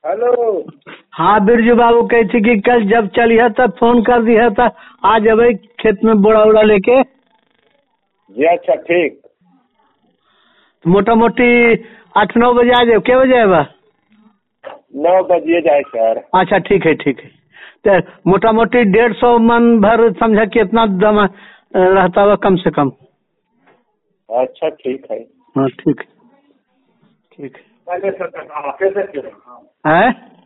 Hello. हाँ बिरजू बाबू कही थी कि कल जब चलिए तब फोन कर दिया था, आज अब खेत में बोड़ा उड़ा लेके। जी अच्छा ठीक। मोटा मोटी 8-9 बजे आ जाए। क्या बजे आएगा? 9 बजे जाए सर। अच्छा ठीक है ठीक है। तो मोटा मोटी 150 मन भर समझा कि इतना दम रहता हुआ कम से कम। अच्छा ठीक है। हाँ ठीक है ठीक है। कैसे है